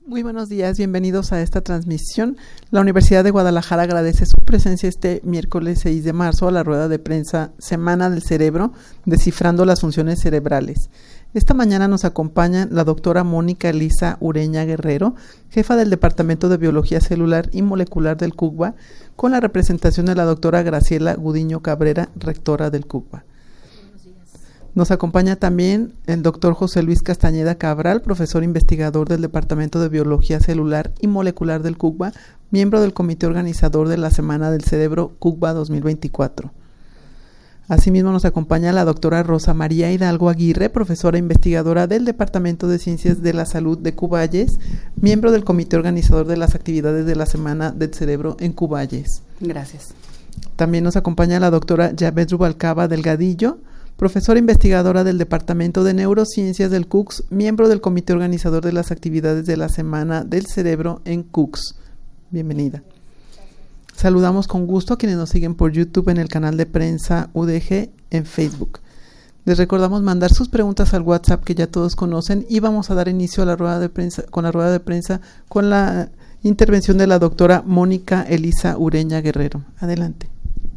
Muy buenos días, bienvenidos a esta transmisión. La Universidad de Guadalajara agradece su presencia este miércoles 6 de marzo a la rueda de prensa Semana del Cerebro, descifrando las funciones cerebrales. Esta mañana nos acompaña la doctora Mónica Elisa Ureña Guerrero, jefa del Departamento de Biología Celular y Molecular del CUCBA, con la representación de la doctora Graciela Gudiño Cabrera, rectora del CUCBA. Nos acompaña también el doctor José Luis Castañeda Cabral, profesor investigador del Departamento de Biología Celular y Molecular del CUCBA, miembro del comité organizador de la Semana del Cerebro CUCBA 2024. Asimismo nos acompaña la doctora Rosa María Hidalgo Aguirre, profesora investigadora del Departamento de Ciencias de la Salud de Cuballes, miembro del comité organizador de las actividades de la Semana del Cerebro en Cuballes. Gracias. También nos acompaña la doctora Yabet Rubalcaba Delgadillo, profesora investigadora del Departamento de Neurociencias del CUCS, miembro del comité organizador de las actividades de la Semana del Cerebro en CUCS. Bienvenida. Saludamos con gusto a quienes nos siguen por YouTube en el canal de prensa UDG en Facebook. Les recordamos mandar sus preguntas al WhatsApp que ya todos conocen y vamos a dar inicio a la rueda de prensa con la intervención de la doctora Mónica Elisa Ureña Guerrero. Adelante.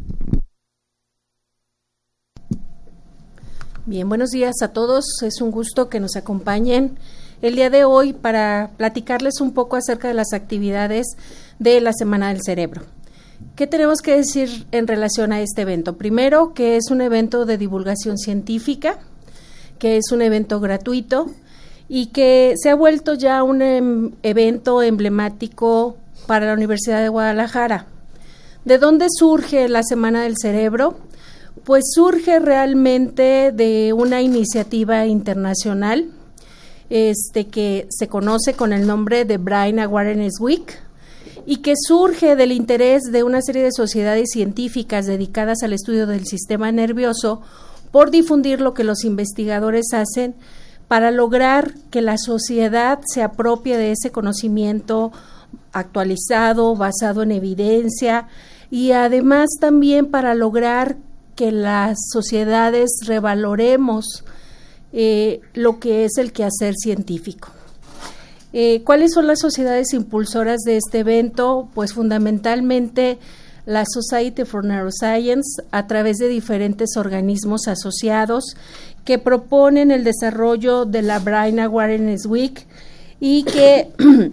Bien, buenos días a todos. Es un gusto que nos acompañen el día de hoy para platicarles un poco acerca de las actividades de la Semana del Cerebro. ¿Qué tenemos que decir en relación a este evento? Primero, que es un evento de divulgación científica, que es un evento gratuito y que se ha vuelto ya un evento emblemático para la Universidad de Guadalajara. ¿De dónde surge la Semana del Cerebro? Pues surge realmente de una iniciativa internacional que se conoce con el nombre de Brain Awareness Week y que surge del interés de una serie de sociedades científicas dedicadas al estudio del sistema nervioso por difundir lo que los investigadores hacen para lograr que la sociedad se apropie de ese conocimiento actualizado, basado en evidencia y además también para lograr que las sociedades revaloremos lo que es el quehacer científico. ¿Cuáles son las sociedades impulsoras de este evento? Pues fundamentalmente la Society for Neuroscience, a través de diferentes organismos asociados que proponen el desarrollo de la Brain Awareness Week y que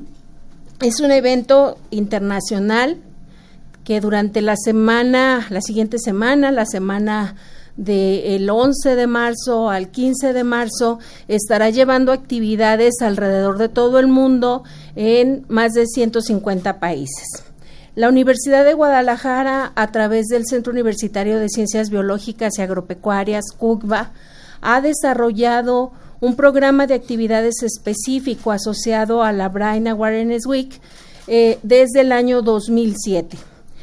es un evento internacional que durante la siguiente semana, la semana del 11 de marzo al 15 de marzo, estará llevando actividades alrededor de todo el mundo en más de 150 países. La Universidad de Guadalajara, a través del Centro Universitario de Ciencias Biológicas y Agropecuarias, CUCBA, ha desarrollado un programa de actividades específico asociado a la Brain Awareness Week desde el año 2007.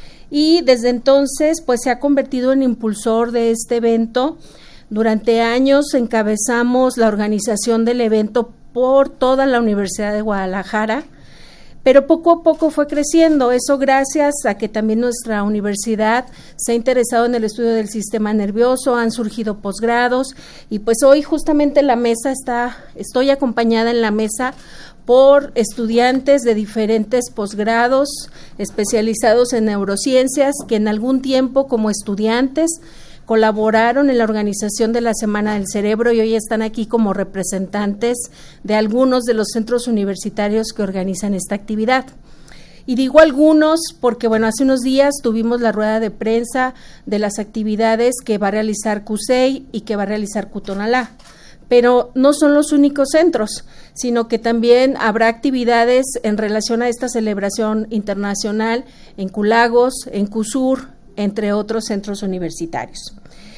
Y desde entonces pues se ha convertido en impulsor de este evento. Durante años encabezamos la organización del evento por toda la Universidad de Guadalajara, pero poco a poco fue creciendo, eso gracias a que también nuestra universidad se ha interesado en el estudio del sistema nervioso, han surgido posgrados y pues hoy justamente estoy acompañada en la mesa por estudiantes de diferentes posgrados especializados en neurociencias que en algún tiempo como estudiantes colaboraron en la organización de la Semana del Cerebro y hoy están aquí como representantes de algunos de los centros universitarios que organizan esta actividad. Y digo algunos porque, hace unos días tuvimos la rueda de prensa de las actividades que va a realizar CUSEI y que va a realizar CUTONALA. Pero no son los únicos centros, sino que también habrá actividades en relación a esta celebración internacional en CULAGOS, en CUSUR, entre otros centros universitarios.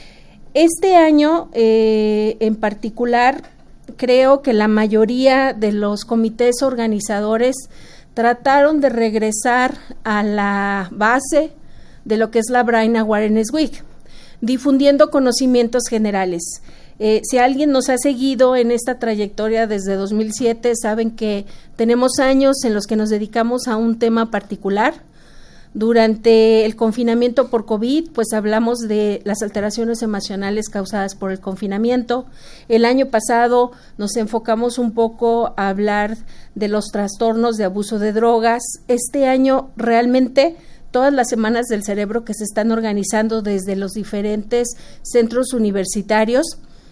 Este año, en particular, creo que la mayoría de los comités organizadores trataron de regresar a la base de lo que es la Brain Awareness Week, difundiendo conocimientos generales. Si alguien nos ha seguido en esta trayectoria desde 2007, saben que tenemos años en los que nos dedicamos a un tema particular. Durante el confinamiento por COVID, pues hablamos de las alteraciones emocionales causadas por el confinamiento. El año pasado nos enfocamos un poco a hablar de los trastornos de abuso de drogas. Este año realmente todas las semanas del cerebro que se están organizando desde los diferentes centros universitarios,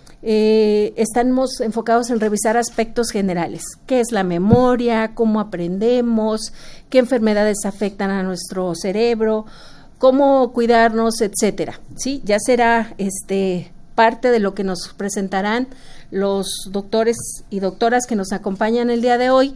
estamos enfocados en revisar aspectos generales. ¿Qué es la memoria? ¿Cómo aprendemos? ¿Qué enfermedades afectan a nuestro cerebro? ¿Cómo cuidarnos? Etcétera. ¿Sí? Ya será parte de lo que nos presentarán los doctores y doctoras que nos acompañan el día de hoy,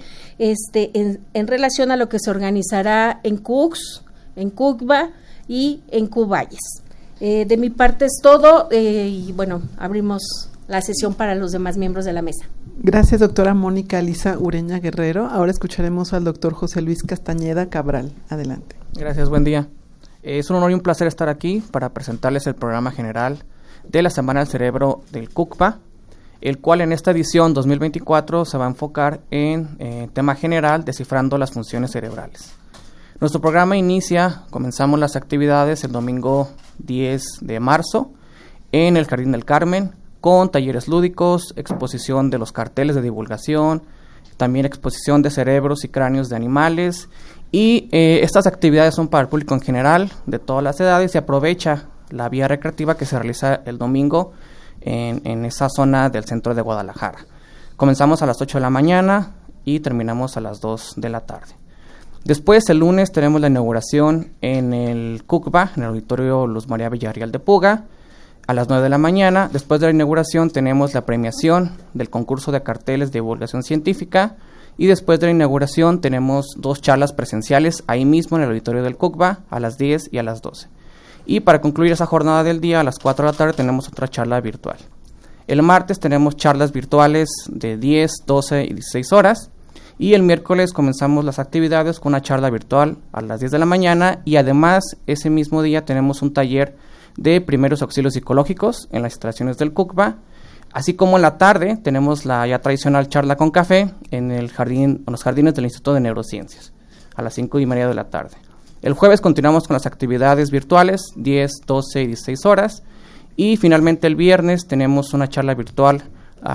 en relación a lo que se organizará en CUCS, en CUCBA y en CUValles. De mi parte es todo, y bueno, abrimos la sesión para los demás miembros de la mesa. Gracias, doctora Mónica Elisa Ureña Guerrero. Ahora escucharemos al doctor José Luis Castañeda Cabral. Adelante. Gracias, buen día. Es un honor y un placer estar aquí para presentarles el programa general de la Semana del Cerebro del CUCBA, el cual en esta edición 2024 se va a enfocar en tema general, descifrando las funciones cerebrales. Nuestro programa comenzamos las actividades el domingo 10 de marzo en el Jardín del Carmen, con talleres lúdicos, exposición de los carteles de divulgación, también exposición de cerebros y cráneos de animales, y estas actividades son para el público en general, de todas las edades, y aprovecha la vía recreativa que se realiza el domingo en esa zona del centro de Guadalajara. Comenzamos a las 8 de la mañana y terminamos a las 2 de la tarde. Después, el lunes, tenemos la inauguración en el CUCBA, en el Auditorio Luz María Villarreal de Puga, a las 9 de la mañana. Después de la inauguración tenemos la premiación del concurso de carteles de divulgación científica, y después de la inauguración tenemos 2 charlas presenciales ahí mismo en el auditorio del CUCBA a las 10 y a las 12. Y para concluir esa jornada del día, a las 4 de la tarde tenemos otra charla virtual. El martes tenemos charlas virtuales de 10, 12 y 16 horas. Y el miércoles comenzamos las actividades con una charla virtual a las 10 de la mañana, y además ese mismo día tenemos un taller de primeros auxilios psicológicos en las instalaciones del CUCBA, así como en la tarde tenemos la ya tradicional charla con café en los jardines del Instituto de Neurociencias a las 5:30 de la tarde. El jueves continuamos con las actividades virtuales 10, 12 y 16 horas, y finalmente el viernes tenemos una charla virtual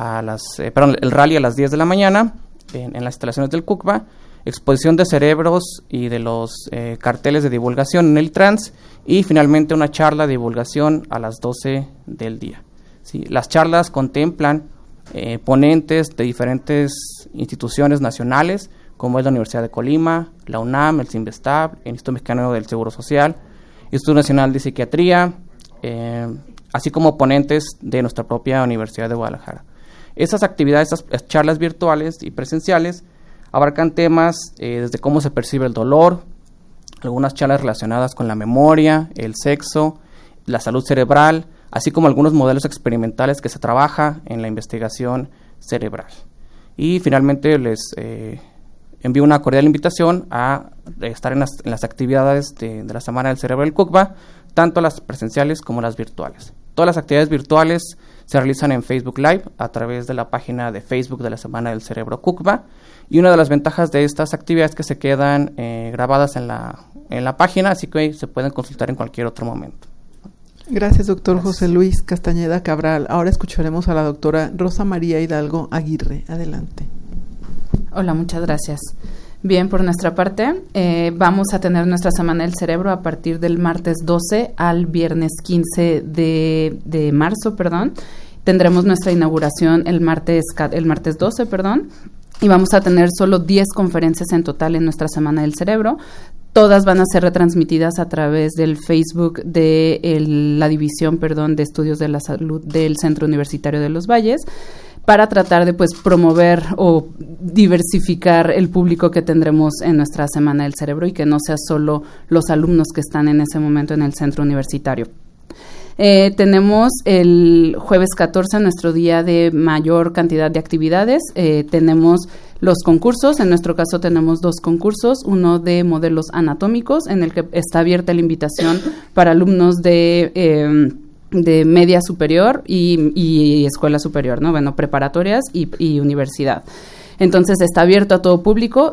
el rally a las 10 de la mañana en las instalaciones del CUCBA, exposición de cerebros y de los carteles de divulgación en el trans, y finalmente una charla de divulgación a las 12 del día. ¿Sí? Las charlas contemplan ponentes de diferentes instituciones nacionales, como es la Universidad de Colima, la UNAM, el CINVESTAB, el Instituto Mexicano del Seguro Social, Instituto Nacional de Psiquiatría, así como ponentes de nuestra propia Universidad de Guadalajara. Estas actividades, estas charlas virtuales y presenciales, abarcan temas desde cómo se percibe el dolor, algunas charlas relacionadas con la memoria, el sexo, la salud cerebral, así como algunos modelos experimentales que se trabaja en la investigación cerebral. Y finalmente les envío una cordial invitación a estar en las actividades de la Semana del Cerebro del CUCBA, tanto las presenciales como las virtuales. Todas las actividades virtuales se realizan en Facebook Live a través de la página de Facebook de la Semana del Cerebro CUCBA, y una de las ventajas de estas actividades es que se quedan grabadas en la página, así que se pueden consultar en cualquier otro momento. Gracias, doctor José Luis Castañeda Cabral. Ahora escucharemos a la doctora Rosa María Hidalgo Aguirre. Adelante. Hola, muchas gracias. Bien, por nuestra parte, vamos a tener nuestra Semana del Cerebro a partir del martes 12 al viernes 15 de marzo, Tendremos nuestra inauguración el martes 12, y vamos a tener solo 10 conferencias en total en nuestra Semana del Cerebro. Todas van a ser retransmitidas a través del Facebook de la División de Estudios de la Salud del Centro Universitario de los Valles, para tratar de promover o diversificar el público que tendremos en nuestra Semana del Cerebro, y que no sea solo los alumnos que están en ese momento en el centro universitario. Tenemos el jueves 14, nuestro día de mayor cantidad de actividades. Tenemos los concursos. En nuestro caso tenemos 2 concursos, uno de modelos anatómicos, en el que está abierta la invitación para alumnos de media superior y escuela superior, preparatorias y universidad. Entonces está abierto a todo público.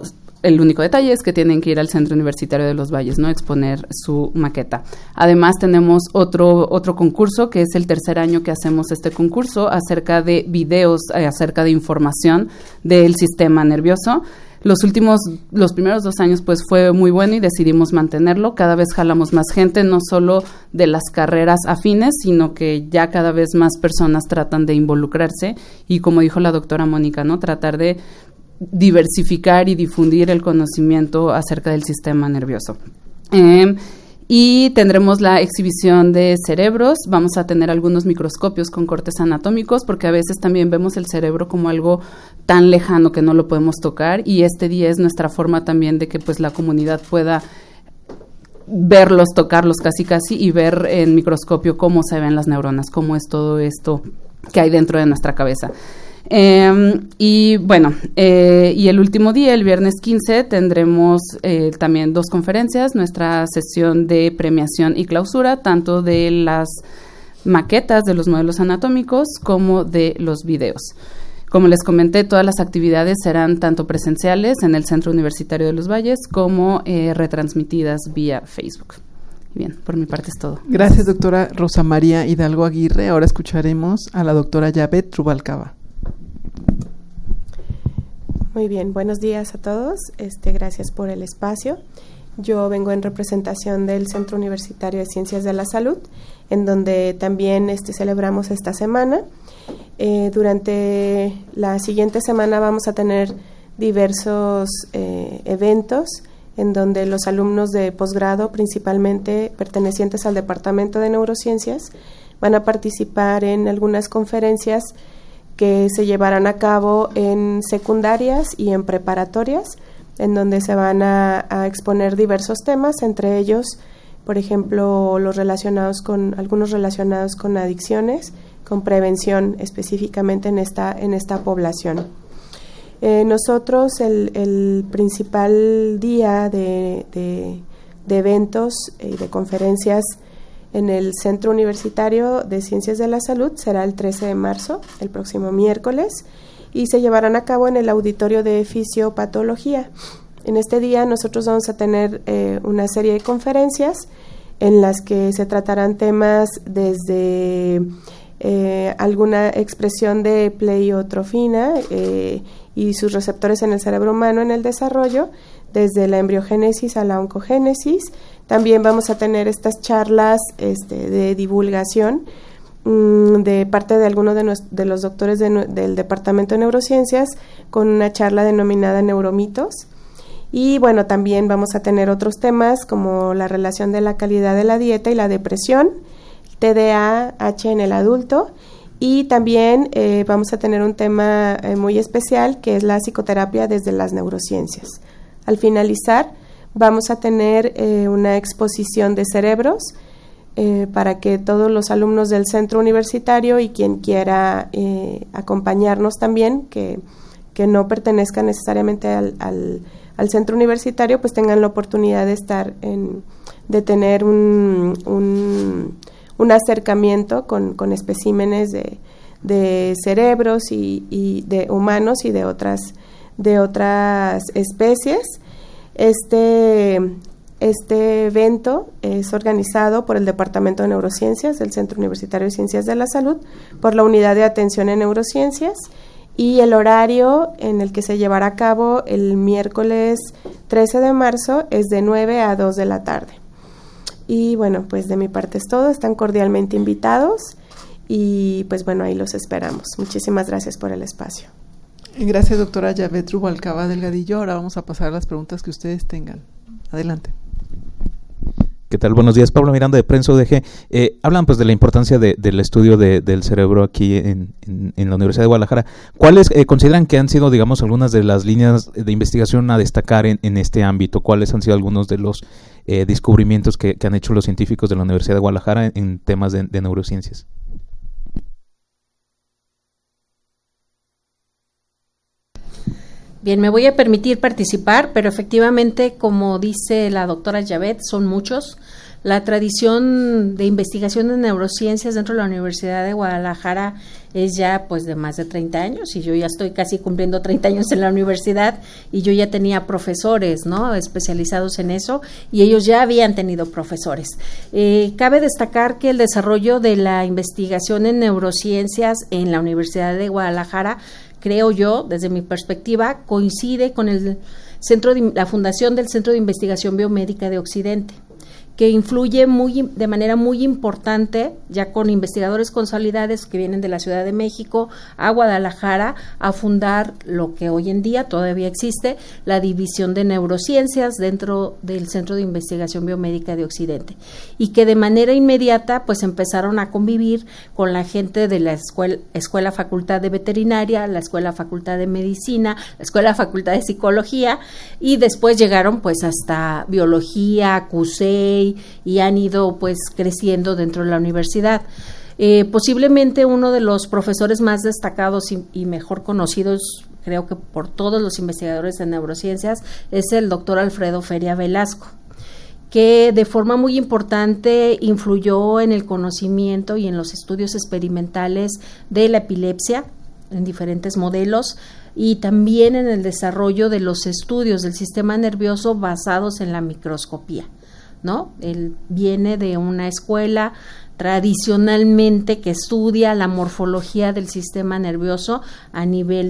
El único detalle es que tienen que ir al Centro Universitario de los Valles, ¿no? Exponer su maqueta. Además, tenemos otro concurso, que es el tercer año que hacemos este concurso, acerca de videos, acerca de información del sistema nervioso. Los primeros 2 años pues fue muy bueno y decidimos mantenerlo. Cada vez jalamos más gente, no solo de las carreras afines, sino que ya cada vez más personas tratan de involucrarse y, como dijo la doctora Mónica, ¿no? Tratar de diversificar y difundir el conocimiento acerca del sistema nervioso. Y tendremos la exhibición de cerebros, vamos a tener algunos microscopios con cortes anatómicos, porque a veces también vemos el cerebro como algo tan lejano que no lo podemos tocar, y este día es nuestra forma también de que pues la comunidad pueda verlos, tocarlos casi y ver en microscopio cómo se ven las neuronas, cómo es todo esto que hay dentro de nuestra cabeza. Y el último día, el viernes 15, tendremos también 2 conferencias, nuestra sesión de premiación y clausura, tanto de las maquetas de los modelos anatómicos como de los videos. Como les comenté, todas las actividades serán tanto presenciales en el Centro Universitario de los Valles como retransmitidas vía Facebook. Bien, por mi parte es todo. Gracias, doctora Rosa María Hidalgo Aguirre. Ahora escucharemos a la doctora Yavet Rubalcaba. Muy bien, buenos días a todos. Gracias por el espacio. Yo vengo en representación del Centro Universitario de Ciencias de la Salud, en donde también celebramos esta semana. Durante la siguiente semana vamos a tener diversos eventos en donde los alumnos de posgrado, principalmente pertenecientes al Departamento de Neurociencias, van a participar en algunas conferencias que se llevarán a cabo en secundarias y en preparatorias, en donde se van a exponer diversos temas, entre ellos, por ejemplo, algunos relacionados con adicciones, con prevención específicamente en esta población. Nosotros el principal día de eventos y de conferencias en el Centro Universitario de Ciencias de la Salud será el 13 de marzo, el próximo miércoles, y se llevarán a cabo en el auditorio de fisiopatología. En este día nosotros vamos a tener una serie de conferencias en las que se tratarán temas desde alguna expresión de pleiotrofina y sus receptores en el cerebro humano en el desarrollo, desde la embriogénesis a la oncogénesis. También vamos a tener estas charlas de divulgación de parte de algunos de los doctores del Departamento de Neurociencias, con una charla denominada Neuromitos. Y bueno, también vamos a tener otros temas como la relación de la calidad de la dieta y la depresión, TDAH en el adulto, y también vamos a tener un tema muy especial, que es la psicoterapia desde las neurociencias. Al finalizar, vamos a tener una exposición de cerebros para que todos los alumnos del centro universitario y quien quiera acompañarnos también, que no pertenezca necesariamente al centro universitario, pues tengan la oportunidad de tener un acercamiento con especímenes de cerebros y de humanos y de otras especies. Este evento es organizado por el Departamento de Neurociencias del Centro Universitario de Ciencias de la Salud, por la Unidad de Atención en Neurociencias, y el horario en el que se llevará a cabo el miércoles 13 de marzo es de 9 a 2 de la tarde. Y bueno, pues de mi parte es todo, están cordialmente invitados y pues bueno, ahí los esperamos. Muchísimas gracias por el espacio. Gracias, doctora Yavet Rubalcaba Delgadillo. Ahora vamos a pasar a las preguntas que ustedes tengan. Adelante. ¿Qué tal? Buenos días, Pablo Miranda de Prensa UDG. Hablan pues de la importancia del estudio del cerebro aquí en la Universidad de Guadalajara. ¿Cuáles consideran que han sido, digamos, algunas de las líneas de investigación a destacar en este ámbito? ¿Cuáles han sido algunos de los descubrimientos que han hecho los científicos de la Universidad de Guadalajara en temas de neurociencias? Bien, me voy a permitir participar, pero efectivamente, como dice la doctora Yavet, son muchos La tradición de investigación de neurociencias dentro de la Universidad de Guadalajara es ya pues de más de 30 años y yo ya estoy casi cumpliendo 30 años en la universidad y yo ya tenía profesores, ¿no?, especializados en eso y ellos ya habían tenido profesores. Cabe destacar que el desarrollo de la investigación en neurociencias en la Universidad de Guadalajara, creo yo, desde mi perspectiva, coincide con la fundación del Centro de Investigación Biomédica de Occidente, que influye de manera muy importante, ya con investigadores consolidados que vienen de la Ciudad de México a Guadalajara, a fundar lo que hoy en día todavía existe, la División de Neurociencias dentro del Centro de Investigación Biomédica de Occidente, y que de manera inmediata pues empezaron a convivir con la gente de la Escuela Facultad de Veterinaria, la Escuela Facultad de Medicina, la Escuela Facultad de Psicología, y después llegaron pues hasta Biología, CUSEI, y han ido pues creciendo dentro de la universidad. Posiblemente uno de los profesores más destacados y mejor conocidos, creo que por todos los investigadores de neurociencias, es el doctor Alfredo Feria Velasco, que de forma muy importante influyó en el conocimiento y en los estudios experimentales de la epilepsia en diferentes modelos, y también en el desarrollo de los estudios del sistema nervioso basados en la microscopía, ¿no? Él viene de una escuela tradicionalmente que estudia la morfología del sistema nervioso a nivel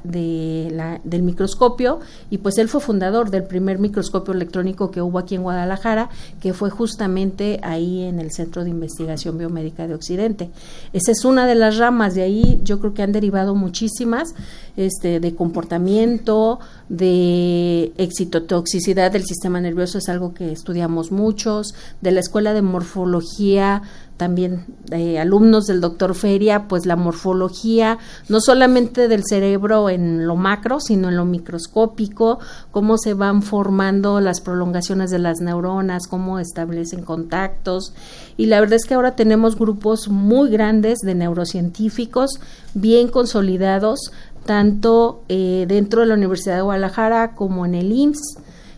del microscopio, y pues él fue fundador del primer microscopio electrónico que hubo aquí en Guadalajara, que fue justamente ahí en el Centro de Investigación Biomédica de Occidente. Esa es una de las ramas, de ahí yo creo que han derivado muchísimas, de comportamiento, de excitotoxicidad del sistema nervioso, es algo que estudiamos muchos, de la Escuela de Morfología, también alumnos del doctor Feria, pues la morfología, no solamente del cerebro en lo macro, sino en lo microscópico, cómo se van formando las prolongaciones de las neuronas, cómo establecen contactos, y la verdad es que ahora tenemos grupos muy grandes de neurocientíficos, bien consolidados, tanto dentro de la Universidad de Guadalajara como en el IMSS,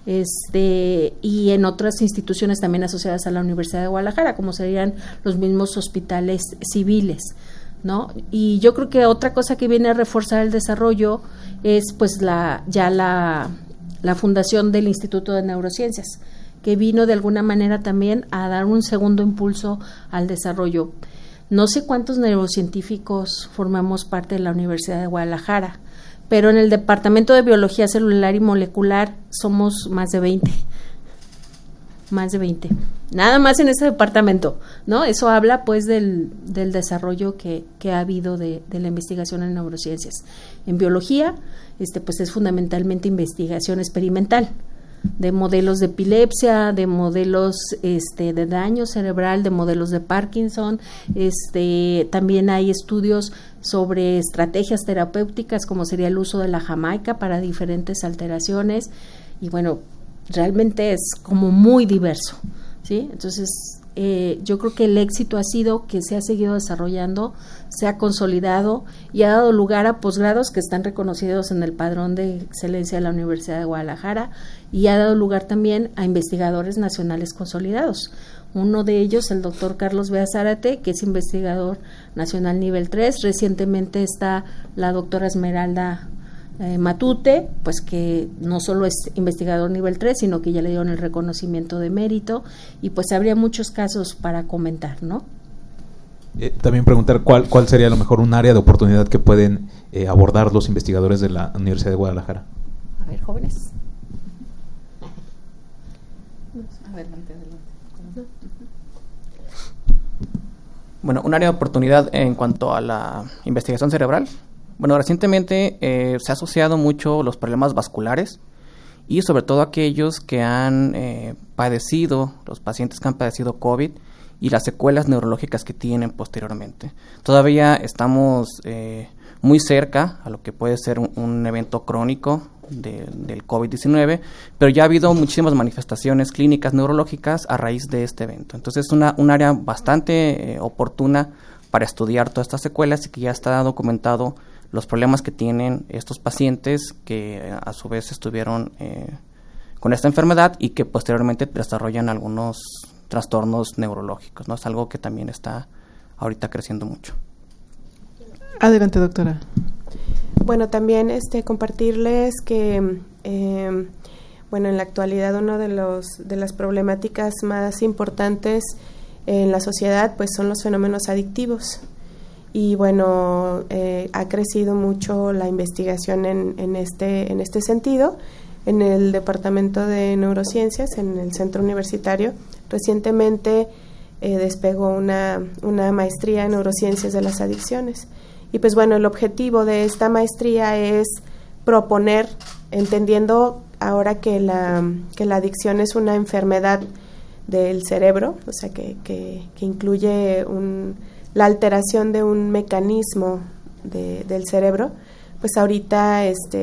y en otras instituciones también asociadas a la Universidad de Guadalajara, como serían los mismos hospitales civiles, ¿no? Y yo creo que otra cosa que viene a reforzar el desarrollo es pues la fundación del Instituto de Neurociencias, que vino de alguna manera también a dar un segundo impulso al desarrollo. No sé cuántos neurocientíficos formamos parte de la Universidad de Guadalajara, pero en el Departamento de Biología Celular y Molecular somos más de 20. Nada más en ese departamento, ¿no? Eso habla pues del desarrollo que ha habido de la investigación en neurociencias. En biología, pues es fundamentalmente investigación experimental, de modelos de epilepsia, de modelos de daño cerebral, de modelos de Parkinson, también hay estudios sobre estrategias terapéuticas como sería el uso de la jamaica para diferentes alteraciones, y bueno, realmente es como muy diverso, ¿sí? Entonces yo creo que el éxito ha sido que se ha seguido desarrollando, se ha consolidado y ha dado lugar a posgrados que están reconocidos en el padrón de excelencia de la Universidad de Guadalajara, y ha dado lugar también a investigadores nacionales consolidados. Uno de ellos, el doctor Carlos Bea Zárate, que es investigador nacional nivel 3. Recientemente está la doctora Esmeralda Matute, pues que no solo es investigador nivel 3, sino que ya le dieron el reconocimiento de mérito, y pues habría muchos casos para comentar, ¿no? También preguntar cuál sería a lo mejor un área de oportunidad que pueden abordar los investigadores de la Universidad de Guadalajara. A ver, jóvenes. Adelante. Bueno, un área de oportunidad en cuanto a la investigación cerebral. Bueno, recientemente se ha asociado mucho los problemas vasculares, y sobre todo aquellos que han padecido, los pacientes que han padecido COVID y las secuelas neurológicas que tienen posteriormente. Todavía estamos muy cerca a lo que puede ser un evento crónico del COVID-19, pero ya ha habido muchísimas manifestaciones clínicas neurológicas a raíz de este evento. Entonces es un área bastante oportuna para estudiar todas estas secuelas, y que ya está documentado los problemas que tienen estos pacientes que a su vez estuvieron con esta enfermedad y que posteriormente desarrollan algunos trastornos neurológicos, ¿no? Es algo que también está ahorita creciendo mucho. Adelante, doctora. Bueno, también compartirles que en la actualidad una de las problemáticas más importantes en la sociedad pues son los fenómenos adictivos. Y bueno, ha crecido mucho la investigación en este sentido. En el Departamento de Neurociencias, en el Centro Universitario, recientemente despegó una maestría en Neurociencias de las Adicciones. Y pues bueno, el objetivo de esta maestría es proponer, entendiendo ahora que la adicción es una enfermedad del cerebro, o sea que incluye la alteración de un mecanismo del cerebro, pues ahorita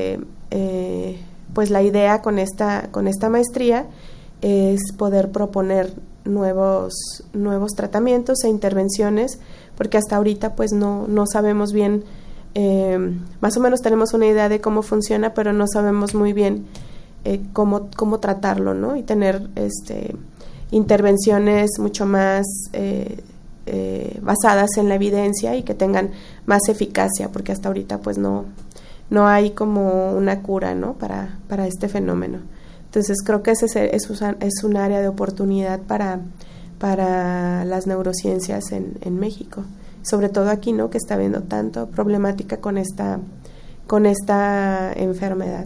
pues la idea con esta maestría es poder proponer nuevos tratamientos e intervenciones, porque hasta ahorita pues no sabemos bien, más o menos tenemos una idea de cómo funciona, pero no sabemos muy bien cómo tratarlo, ¿no? Y tener intervenciones mucho más basadas en la evidencia y que tengan más eficacia, porque hasta ahorita pues no hay como una cura, ¿no? para este fenómeno. Entonces creo que ese es un área de oportunidad para las neurociencias en México, sobre todo aquí, ¿no? Que está habiendo tanto problemática con esta enfermedad.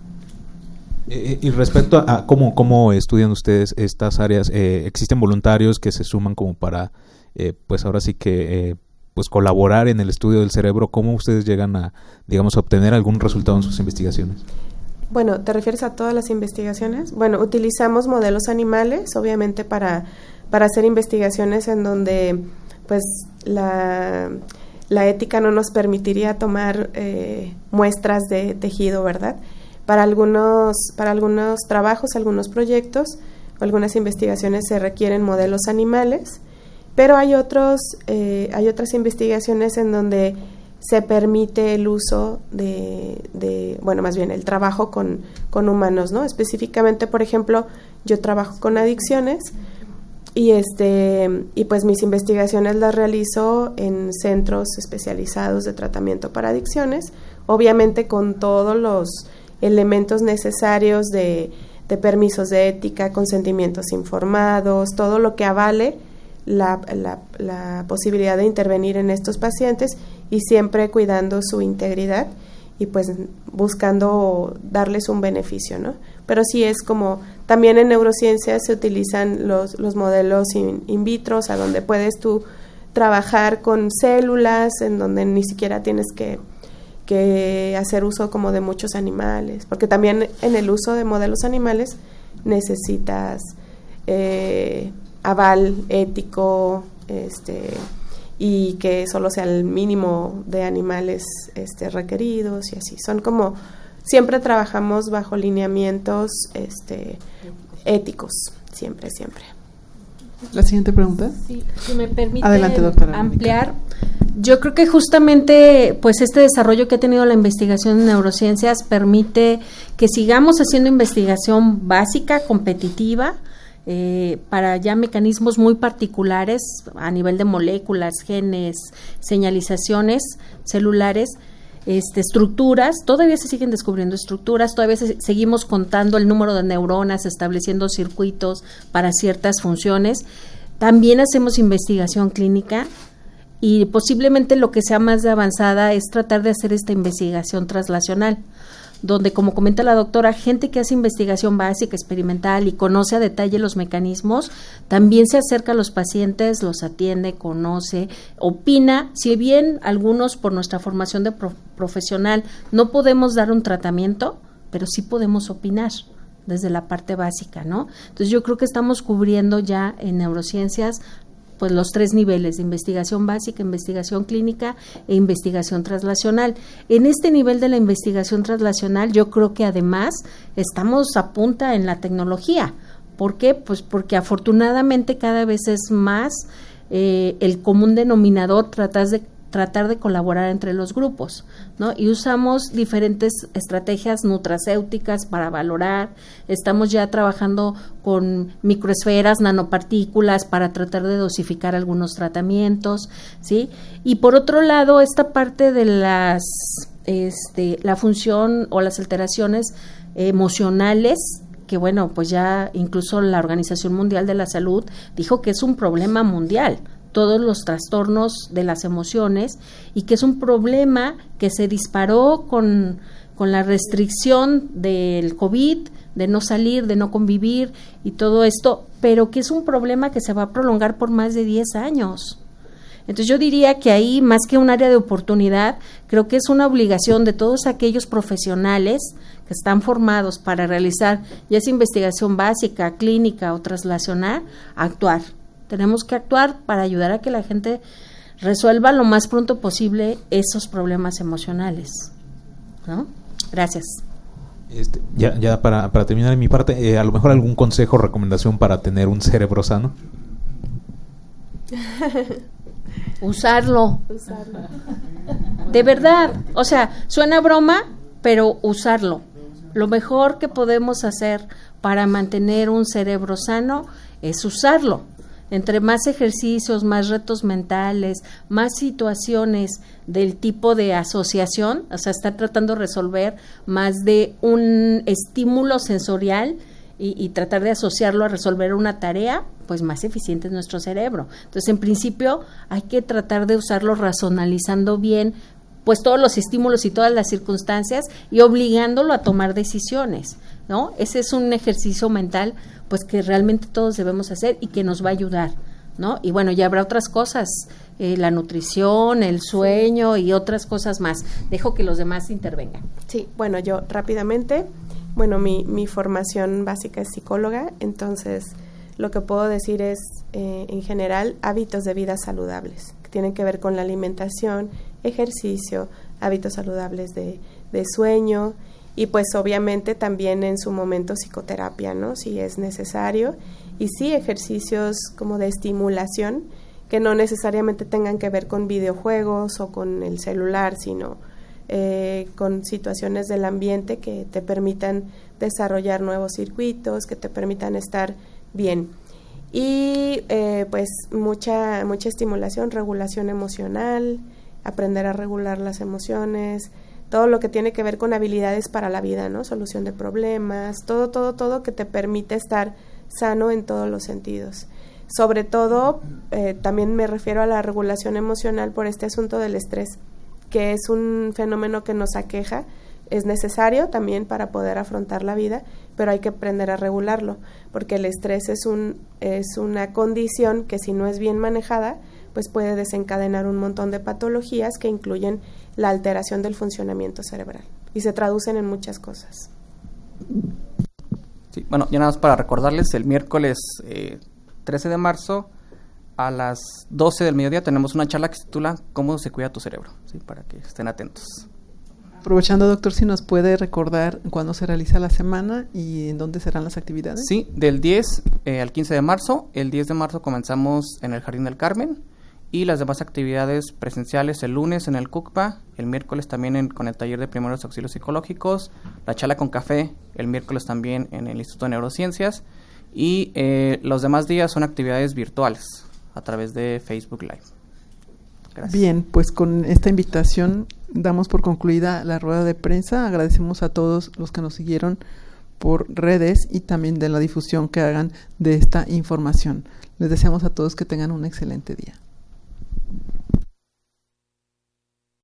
Y respecto a cómo estudian ustedes estas áreas, ¿existen voluntarios que se suman como para, pues ahora sí que pues colaborar en el estudio del cerebro? ¿Cómo ustedes llegan a, digamos, obtener algún resultado en sus investigaciones? Bueno, ¿te refieres a todas las investigaciones? Bueno, utilizamos modelos animales, obviamente para hacer investigaciones en donde pues la ética no nos permitiría tomar muestras de tejido, ¿verdad? Para algunos trabajos, algunos proyectos, algunas investigaciones se requieren modelos animales, pero hay otras investigaciones en donde se permite el uso más bien el trabajo con humanos, ¿no? Específicamente, por ejemplo, yo trabajo con adicciones y pues mis investigaciones las realizo en centros especializados de tratamiento para adicciones, obviamente con todos los elementos necesarios de permisos de ética, consentimientos informados, todo lo que avale la posibilidad de intervenir en estos pacientes y siempre cuidando su integridad y pues buscando darles un beneficio, ¿no? Pero sí es como, también en neurociencias se utilizan los modelos in vitro, o sea, donde puedes tú trabajar con células, en donde ni siquiera tienes que hacer uso como de muchos animales, porque también en el uso de modelos animales necesitas aval ético, y que solo sea el mínimo de animales requeridos y así. Son como, siempre trabajamos bajo lineamientos éticos, siempre. La siguiente pregunta. Sí, si me permite. Adelante, doctora. Ampliar. Yo creo que justamente pues este desarrollo que ha tenido la investigación en neurociencias permite que sigamos haciendo investigación básica, competitiva, para ya mecanismos muy particulares a nivel de moléculas, genes, señalizaciones celulares, estructuras. Todavía se siguen descubriendo estructuras, todavía seguimos contando el número de neuronas, estableciendo circuitos para ciertas funciones. También hacemos investigación clínica y posiblemente lo que sea más de avanzada es tratar de hacer esta investigación translacional, donde, como comenta la doctora, gente que hace investigación básica, experimental y conoce a detalle los mecanismos, también se acerca a los pacientes, los atiende, conoce, opina. Si bien algunos por nuestra formación de profesional no podemos dar un tratamiento, pero sí podemos opinar desde la parte básica, ¿no? Entonces yo creo que estamos cubriendo ya en neurociencias pues los 3 niveles de investigación básica, investigación clínica e investigación translacional. En este nivel de la investigación translacional yo creo que además estamos a punta en la tecnología. ¿Por qué? Pues porque afortunadamente cada vez es más el común denominador tratar tratar de colaborar entre los grupos, ¿no? Y usamos diferentes estrategias nutracéuticas para valorar, estamos ya trabajando con microesferas, nanopartículas para tratar de dosificar algunos tratamientos, ¿sí? Y por otro lado, esta parte de la función o las alteraciones emocionales, que bueno, pues ya incluso la Organización Mundial de la Salud dijo que es un problema mundial, todos los trastornos de las emociones, y que es un problema que se disparó con la restricción del COVID, de no salir, de no convivir y todo esto, pero que es un problema que se va a prolongar por más de 10 años. Entonces yo diría que ahí, más que un área de oportunidad, creo que es una obligación de todos aquellos profesionales que están formados para realizar ya esa investigación básica, clínica o traslacional, actuar. Tenemos que actuar para ayudar a que la gente resuelva lo más pronto posible esos problemas emocionales, ¿no? Gracias. Ya para terminar en mi parte, a lo mejor algún consejo o recomendación para tener un cerebro sano. Usarlo. De verdad, o sea, suena broma, pero usarlo. Lo mejor que podemos hacer para mantener un cerebro sano es usarlo. Entre más ejercicios, más retos mentales, más situaciones del tipo de asociación, o sea, estar tratando de resolver más de un estímulo sensorial y tratar de asociarlo a resolver una tarea, pues más eficiente es nuestro cerebro. Entonces, en principio, hay que tratar de usarlo racionalizando bien, pues todos los estímulos y todas las circunstancias y obligándolo a tomar decisiones, ¿no? Ese es un ejercicio mental pues que realmente todos debemos hacer y que nos va a ayudar, ¿no? Y bueno, ya habrá otras cosas, la nutrición, el sueño y otras cosas más. Dejo que los demás intervengan. Sí, bueno, yo rápidamente, bueno, mi formación básica es psicóloga, entonces lo que puedo decir es, en general, hábitos de vida saludables, que tienen que ver con la alimentación, ejercicio, hábitos saludables de sueño, y pues obviamente también en su momento psicoterapia, ¿no? Si es necesario, y sí ejercicios como de estimulación que no necesariamente tengan que ver con videojuegos o con el celular, sino con situaciones del ambiente que te permitan desarrollar nuevos circuitos, que te permitan estar bien. Y pues mucha estimulación, regulación emocional, aprender a regular las emociones, todo lo que tiene que ver con habilidades para la vida, ¿no? Solución de problemas, todo que te permite estar sano en todos los sentidos. Sobre todo, también me refiero a la regulación emocional por este asunto del estrés, que es un fenómeno que nos aqueja, es necesario también para poder afrontar la vida, pero hay que aprender a regularlo, porque el estrés es una condición que si no es bien manejada, pues puede desencadenar un montón de patologías que incluyen la alteración del funcionamiento cerebral y se traducen en muchas cosas. Sí, bueno, ya nada más para recordarles, el miércoles 13 de marzo a las 12 del mediodía tenemos una charla que se titula ¿Cómo se cuida tu cerebro? ¿Sí? Para que estén atentos. Aprovechando, doctor, si nos puede recordar cuándo se realiza la semana y en dónde serán las actividades. Sí, del 10 al 15 de marzo. El 10 de marzo comenzamos en el Jardín del Carmen y las demás actividades presenciales el lunes en el CUCPA, el miércoles también con el taller de primeros auxilios psicológicos, la charla con café el miércoles también en el Instituto de Neurociencias y los demás días son actividades virtuales a través de Facebook Live. Gracias. Bien, pues con esta invitación damos por concluida la rueda de prensa. Agradecemos a todos los que nos siguieron por redes y también de la difusión que hagan de esta información. Les deseamos a todos que tengan un excelente día.